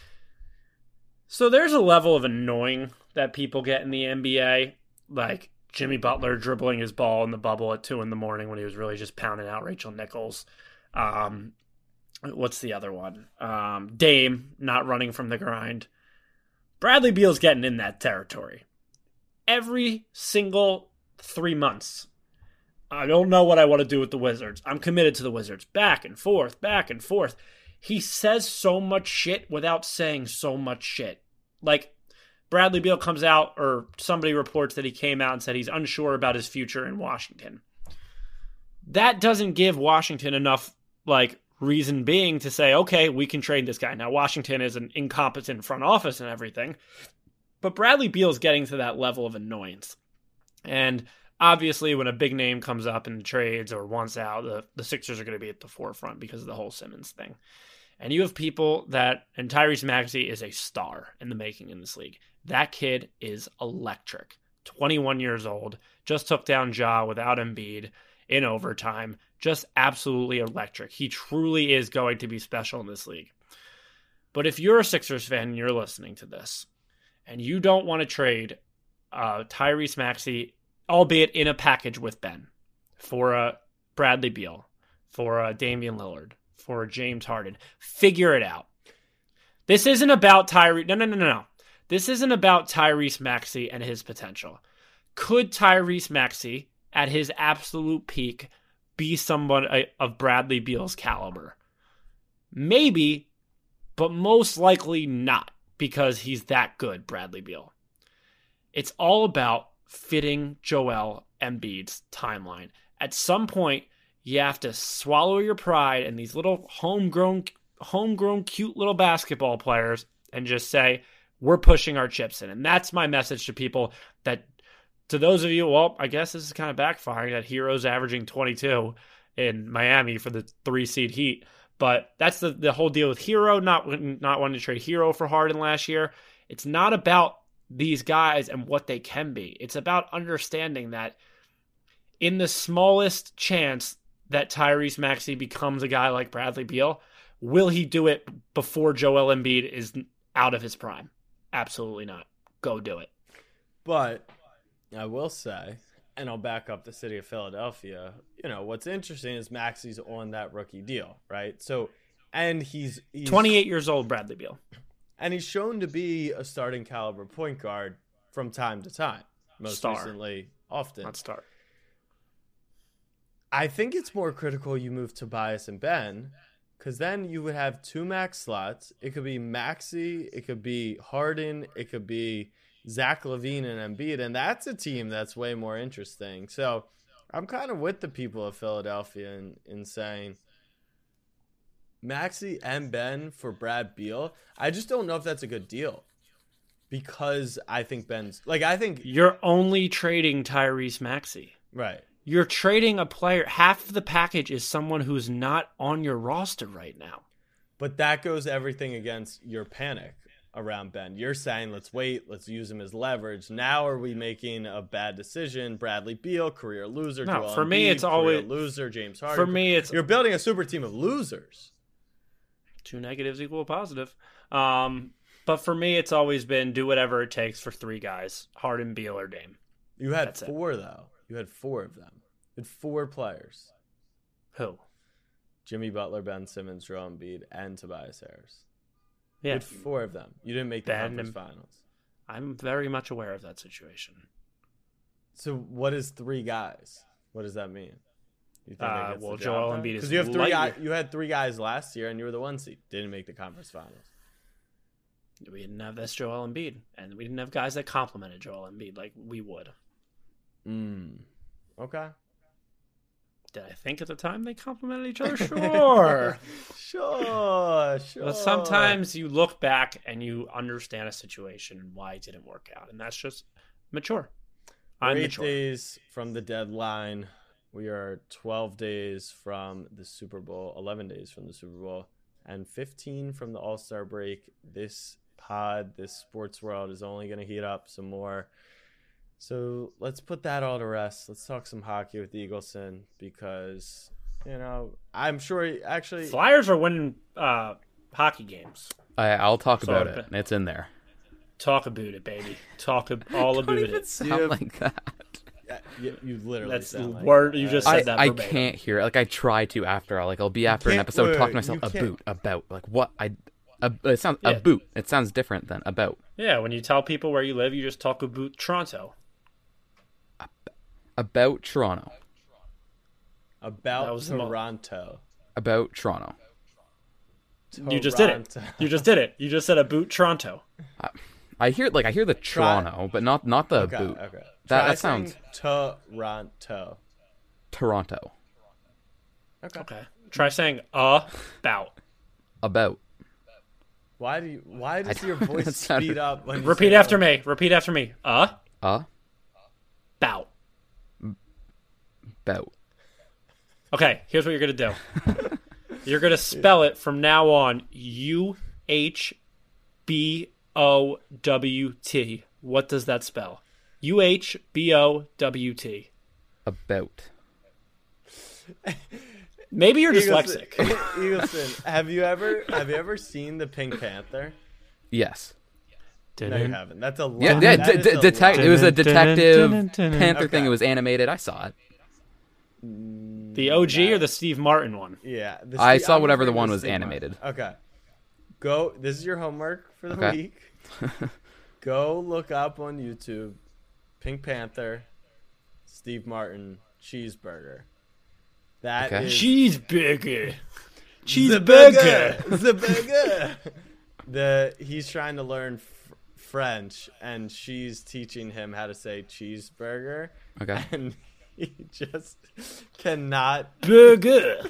so there's a level of annoying that people get in the N B A, like Jimmy Butler dribbling his ball in the bubble at two in the morning when he was really just pounding out Rachel Nichols. Um, what's the other one? Um, Dame not running from the grind. Bradley Beal's getting in that territory every single three months. I don't know what I want to do with the Wizards. I'm committed to the Wizards. Back and forth, back and forth. He says so much shit without saying so much shit. Like, Bradley Beal comes out, or somebody reports that he came out and said he's unsure about his future in Washington. That doesn't give Washington enough, like, reason being to say, okay, we can trade this guy. Now, Washington is an incompetent front office and everything, but Bradley Beal's getting to that level of annoyance. And obviously, when a big name comes up in trades or wants out, the, the Sixers are going to be at the forefront because of the whole Simmons thing. And you have people that, and Tyrese Maxey is a star in the making in this league. That kid is electric. twenty-one years old, just took down Ja without Embiid in overtime. Just absolutely electric. He truly is going to be special in this league. But if you're a Sixers fan and you're listening to this, and you don't want to trade uh, Tyrese Maxey, albeit in a package with Ben, for a Bradley Beal, for a Damian Lillard, for a James Harden, figure it out. This isn't about Tyrese. No, no, no, no, no. This isn't about Tyrese Maxey and his potential. Could Tyrese Maxey, at his absolute peak, be someone of Bradley Beal's caliber? Maybe, but most likely not, because he's that good, Bradley Beal. It's all about fitting Joel Embiid's timeline. At some point, you have to swallow your pride and these little homegrown, homegrown, cute little basketball players and just say, we're pushing our chips in. And that's my message to people that, to those of you, well, I guess this is kind of backfiring that Hero's averaging twenty-two in Miami for the three seed Heat. But that's the, the whole deal with Hero, not, not wanting to trade Hero for Harden last year. It's not about these guys and what they can be. It's about understanding that in the smallest chance that Tyrese Maxey becomes a guy like Bradley Beal, will he do it before Joel Embiid is out of his prime? Absolutely not. Go do it. But I will say, and I'll back up the city of Philadelphia, you know, what's interesting is Maxey's on that rookie deal, right? So, and he's, he's twenty-eight years old, Bradley Beal. And he's shown to be a starting caliber point guard from time to time. Most Star. recently, often. Not start. I think it's more critical you move Tobias and Ben, because then you would have two max slots. It could be Maxey, it could be Harden, it could be Zach LaVine and Embiid, and that's a team that's way more interesting. So I'm kind of with the people of Philadelphia in, in saying Maxey and Ben for Brad Beal. I just don't know if that's a good deal because I think Ben's like I think You're only trading Tyrese Maxey. right. You're trading a player. Half of the package is someone who's not on your roster right now. But that goes everything against your panic around Ben. You're saying, let's wait, let's use him as leverage. Now are we making a bad decision? Bradley Beal, career loser. No, Joel for me, Embiid, it's always career loser. James Harden. For me, it's you're building a super team of losers. Two negatives equal a positive. Um, but for me, it's always been do whatever it takes for three guys: Harden, Beal, or Dame. You had That's four it. though. You had four of them. You had four players: Who? Jimmy Butler, Ben Simmons, Joel Embiid, and Tobias Harris. You Yeah, had four of them. You didn't make the Ben conference and- finals. I'm very much aware of that situation. So what is three guys? What does that mean? You Uh, gets the well, job Joel done? Embiid is because you have three. light Guy, year- you had three guys last year, and you were the one seed. Didn't make the conference finals. We didn't have this Joel Embiid, and we didn't have guys that complimented Joel Embiid like we would. Mm. Okay. Did I think at the time they complimented each other? Sure. Sure. Sure. But sometimes you look back and you understand a situation and why it didn't work out, and that's just mature. I'm We're eight mature. days from the deadline. We are twelve days from the Super Bowl, eleven days from the Super Bowl, and fifteen from the All-Star break. This pod, this sports world is only going to heat up some more. So let's put that all to rest. Let's talk some hockey with Eagleson because, you know, I'm sure he actually... Flyers are winning uh, hockey games. I, I'll talk So about it- it. It's in there. Talk about it, baby. Talk ab- all about Don't even it. sound have- like that. Yeah, you, you literally That's the sound like word that. you just Uh, said. I, that I verbatim. can't hear it. Like I try to after. I'll, like I'll be after an can't- episode wait, talking to wait, myself you a can't- boot about like what I. A, it sounds Yeah. a boot. It sounds different than about. Yeah, when you tell people where you live, you just talk about Toronto. About Toronto. About That was the mo- Toronto. About Toronto. You just did it. Toronto. You just did it. You just said a boot Toronto. I hear like I hear the Toronto, but not not the Okay, boot. okay. That Try that sounds saying Toronto. Toronto. Okay. Okay. Try saying a bout. About. Why do you? Why does I your don't- voice that sounded- speed up? When you Repeat say after that? me. Repeat after me. A Uh. bout. About. Okay, here's what you're gonna do. You're gonna spell it from now on. U H B O W T. What does that spell? U H B O W T. About. Maybe you're Eagleson, dyslexic. Eagleson, have you ever have you ever seen the Pink Panther? Yes. No, you haven't. That's a lot. Yeah. yeah that de- is de- a detect- lot. it was a detective Panther Okay. thing. It was animated. I saw it. The O G or the Steve Martin one? Yeah, the I Steve- saw I'm whatever the referring one to was Steve Martin. animated. Okay, go. This is your homework for the Okay. week. Go look up on YouTube, Pink Panther, Steve Martin cheeseburger. That Okay. is Cheeseburger. the Cheeseburger. burger. The burger. The he's trying to learn f- French, and she's teaching him how to say cheeseburger, Okay. and he just cannot. Burger.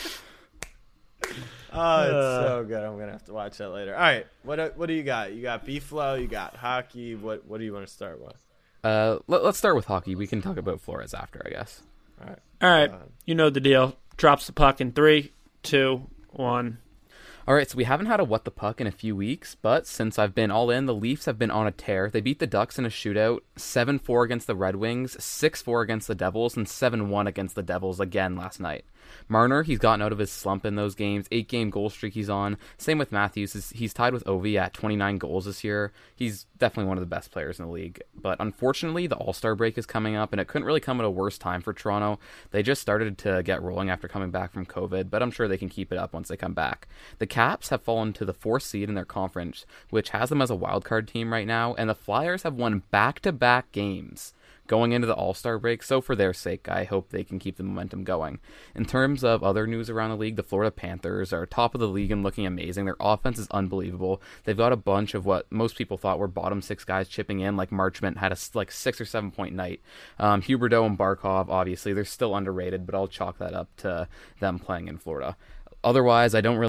Oh, it's Uh. so good. I'm gonna have to watch that later. All right, what what do you got? You got beef flow. You got hockey. What what do you want to start with? Uh, let, let's start with hockey. We can talk about Flores after, I guess. All right. All right, Uh, you know the deal. Drops the puck in three, two, one. All right, so we haven't had a what the puck in a few weeks, but since I've been all in, the Leafs have been on a tear. They beat the Ducks in a shootout, seven four against the Red Wings, six four against the Devils, and seven one against the Devils again last night. Marner, he's gotten out of his slump in those games, eight-game goal streak he's on. Same with Matthews. He's- He's tied with Ovi at twenty-nine goals this year. He's definitely one of the best players in the league. But unfortunately, the All-Star break is coming up, and it couldn't really come at a worse time for Toronto. They just started to get rolling after coming back from COVID, but I'm sure they can keep it up once they come back. The Caps have fallen to the fourth seed in their conference, which has them as a wildcard team right now, and the Flyers have won back-to-back games going into the All-Star break. So for their sake, I hope they can keep the momentum going. In terms of other news around the league, the Florida Panthers are top of the league and looking amazing. Their offense is unbelievable. They've got a bunch of what most people thought were bottom six guys chipping in, like Marchment had a like six or seven point night. Um, Huberdeau and Barkov, obviously, they're still underrated, but I'll chalk that up to them playing in Florida. Otherwise, I don't really...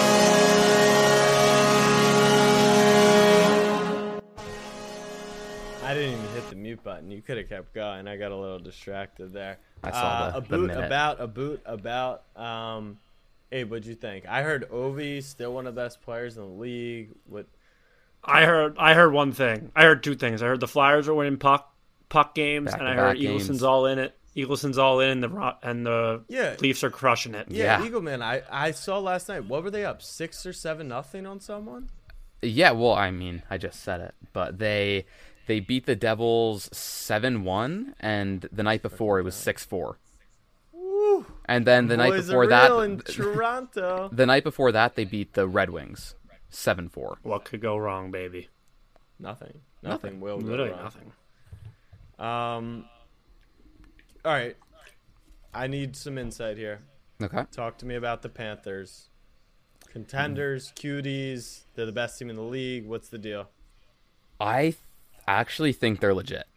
I didn't even hit the mute button. You could have kept going. I got a little distracted there. I saw uh, the, a the boot minute. about a boot about. Um, Abe, what'd you think? I heard Ovi still one of the best players in the league. What? I heard I heard one thing. I heard two things. I heard the Flyers are winning puck puck games, and I heard Back-to-back Eagleson's games. all in it. Eagleson's all in, the Ro- and the Yeah. Leafs are crushing it. Yeah, Yeah. Eagle man. I, I saw last night. What were they up? Six or seven nothing on someone? Yeah, well, I mean, I just said it, but they they beat the Devils seven one, and the night before it was six four. Woo. And then the night Boys before are that, real in Toronto. the night before that, they beat the Red Wings seven four. What could go wrong, baby? Nothing. Nothing will go Literally wrong. nothing. Um. All right. I need some insight here. Okay. Talk to me about the Panthers. Contenders, cuties. They're the best team in the league. What's the deal? I th- actually think they're legit.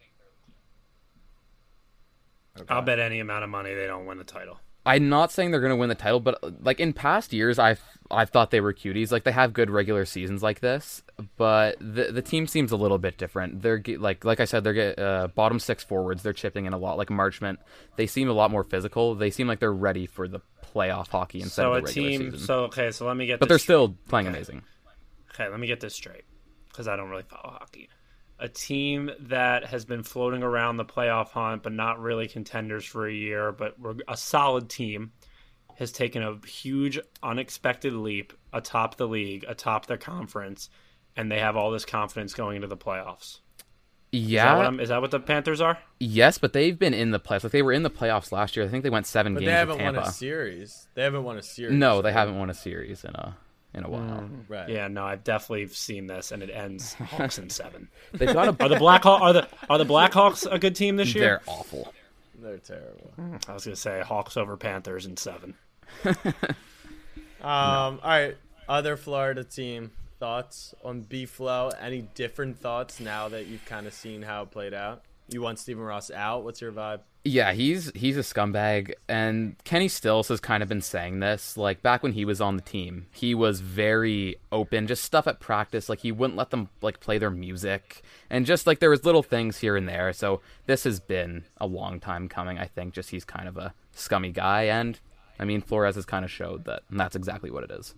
Okay. I'll bet any amount of money they don't win the title. I'm not saying they're going to win the title, but like in past years, I've I've thought they were cuties. Like they have good regular seasons like this, but the the team seems a little bit different. They're ge- like like I said, they're get, uh, bottom six forwards. They're chipping in a lot. Like Marchment, they seem a lot more physical. They seem like they're ready for the playoff hockey instead So of a the regular team. season. So okay. So let me get. but this they're still straight. playing Okay. amazing. Okay, let me get this straight, because I don't really follow hockey. A team that has been floating around the playoff hunt, but not really contenders for a year, but we're a solid team, has taken a huge, unexpected leap atop the league, atop their conference, and they have all this confidence going into the playoffs. Is that, Yeah, what I'm, is that what the Panthers are? yes, but they've been in the playoffs. Like they were in the playoffs last year. I think they went seven But games they haven't with won Tampa. a series. They haven't won a series. No, they right? haven't won a series in a in a while. Right. Yeah, no, I've definitely seen this, and it ends Hawks in seven. They've got a. Are the Blackhawks are the are the Blackhawks a good team this year? They're awful. They're terrible. I was gonna say Hawks over Panthers in seven. Um. All right. Other Florida team thoughts on B-Flow? Any different thoughts now that you've kind of seen how it played out? You want Stephen Ross out? What's your vibe? Yeah, he's he's a scumbag, and Kenny Stills has kind of been saying this. Like back when he was on the team, he was very open, just stuff at practice. Like he wouldn't let them like play their music, and just like there was little things here and there. So this has been a long time coming. I think just he's kind of a scummy guy, and I mean Flores has kind of showed that, and that's exactly what it is.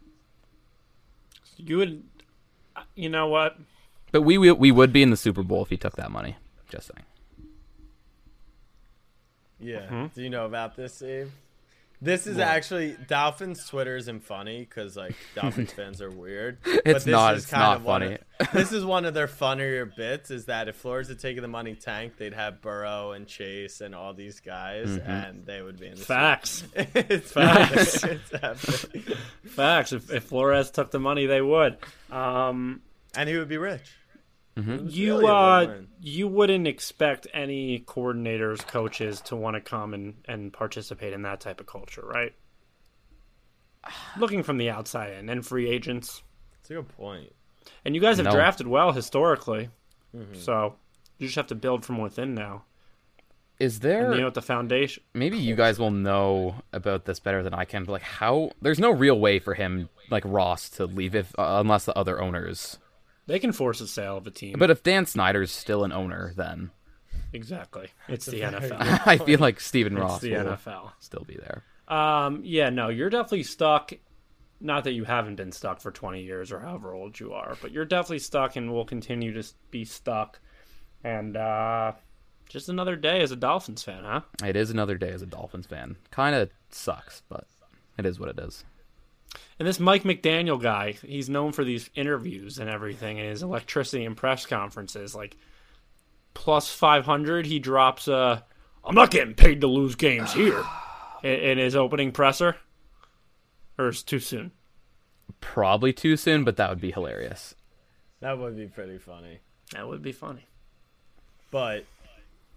You would, you know what? But we we, we would be in the Super Bowl if he took that money. Just saying. Yeah. Mm-hmm. Do you know about this, Abe? This is actually Dolphins Twitter isn't funny because like Dolphins fans are weird. But It's this not- is it's kind not of one funny. Of, this is one of their funnier bits. Is that if Flores had taken the money tank, they'd have Burrow and Chase and all these guys, Mm-hmm. and they would be in the Facts. Super- it's Facts. it's epic. Facts. If, if Flores took the money, they would. Um, And he would be rich. you really a uh, win-win. you wouldn't expect any coordinators, coaches to want to come and, and participate in that type of culture, right? Looking from the outside in, and free agents. That's a good point. And you guys have No. drafted well historically, Mm-hmm. so you just have to build from within now. Is there And you know what the foundation? maybe you guys will know about this better than I can, but like how there's no real way for him like Ross to leave if uh, unless the other owners. They can force a sale of a team. But if Dan Snyder's still an owner, then exactly, it's the N F L. I feel like Stephen It's Ross the will N F L. still be there. Um, yeah, no, you're definitely stuck. Not that you haven't been stuck for twenty years or however old you are, but you're definitely stuck and will continue to be stuck. And uh, just another day as a Dolphins fan, huh? It is another day as a Dolphins fan. Kind of sucks, but it is what it is. And this Mike McDaniel guy, he's known for these interviews and everything, and his electricity and press conferences. Like, plus five hundred, he drops, uh, I'm not getting paid to lose games here, in, in his opening presser. Or is it too soon? Probably too soon, but that would be hilarious. That would be pretty funny. That would be funny. But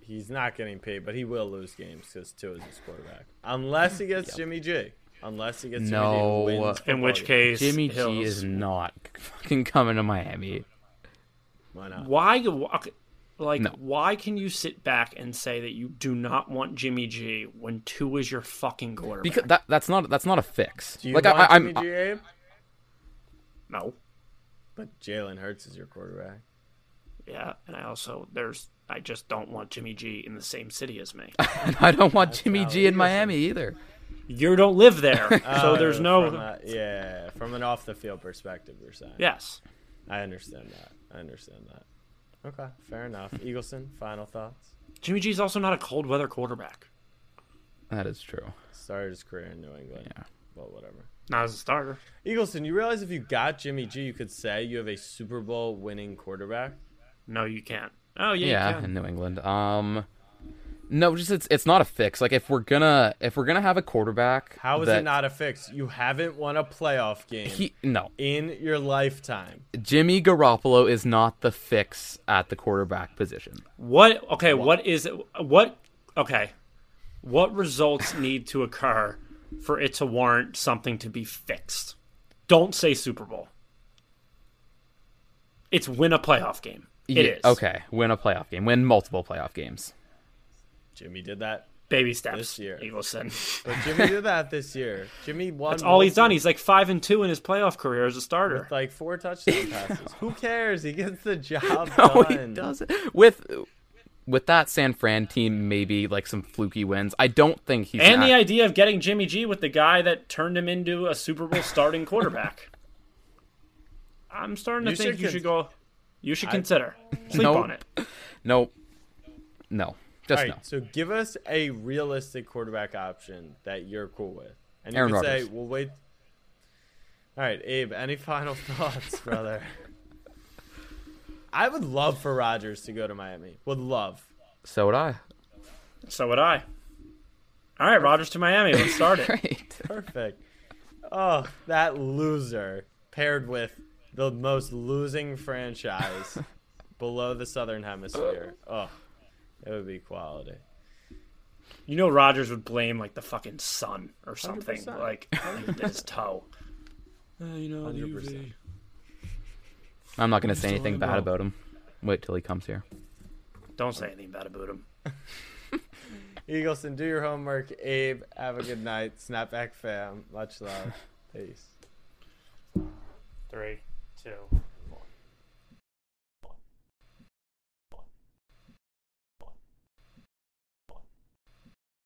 he's not getting paid, but he will lose games because Tua is his quarterback. Unless he gets yep. Jimmy G. Unless he gets no. Jimmy G. Wins in which games. case, Jimmy Hills. G is not fucking coming to Miami. Why not? Why, like, no. why can you sit back and say that you do not want Jimmy G when Tua is your fucking quarterback? Because that that's not that's not a fix. Do you like want I, Jimmy I'm, G, Abe? No. But Jalen Hurts is your quarterback. Yeah, and I also there's I just don't want Jimmy G in the same city as me. I don't want That's Jimmy G in Miami either. You don't live there, so oh, there's no. From a, yeah, from an off the field perspective, you're saying. Yes. I understand that. I understand that. Okay, fair enough. Eagleson, final thoughts. Jimmy G's also not a cold weather quarterback. That is true. Started his career in New England. Yeah. Well, whatever. Not as a starter. Eagleson, you realize if you got Jimmy G, you could say you have a Super Bowl winning quarterback? No, you can't. Oh yeah, yeah, you can. in New England. Um, no, just it's it's not a fix. Like if we're gonna if we're gonna have a quarterback, how is that, it not a fix? You haven't won a playoff game. He no in your lifetime. Jimmy Garoppolo is not the fix at the quarterback position. What? Okay, what, what is it? What? Okay, what results need to occur for it to warrant something to be fixed? Don't say Super Bowl. It's win a playoff game. It yeah, is. Okay, win a playoff game. Win multiple playoff games. Jimmy did that. Baby steps this year. Eagleson. But Jimmy did that this year. Jimmy won. That's all he's done. He's like five and two in his playoff career as a starter. With like four touchdown passes. Who cares? He gets the job no, done. he doesn't. With with that San Fran team, maybe like some fluky wins. I don't think he's. And not... the idea of getting Jimmy G with the guy that turned him into a Super Bowl starting quarterback. I'm starting to You think should you con- should go. You should I- consider sleep Nope. on it. No, no, just All right, no. so give us a realistic quarterback option that you're cool with. And you Aaron can Rodgers. say, we'll wait. All right, Abe, any final thoughts, brother? I would love for Rodgers to go to Miami. Would love. So would I. So would I. All right, Rodgers to Miami. Let's start it. Great. Perfect. Oh, that loser paired with the most losing franchise below the Southern Hemisphere. Oh, it would be quality. You know, Rodgers would blame like the fucking sun or something, one hundred percent. like his toe. Uh, you know, one hundred U percent. V. I'm not going to say anything bad know. about him. Wait till he comes here. Don't say anything bad about him. Eagleson, do your homework. Abe, have a good night. Snapback fam. Much love. Peace. Three, two.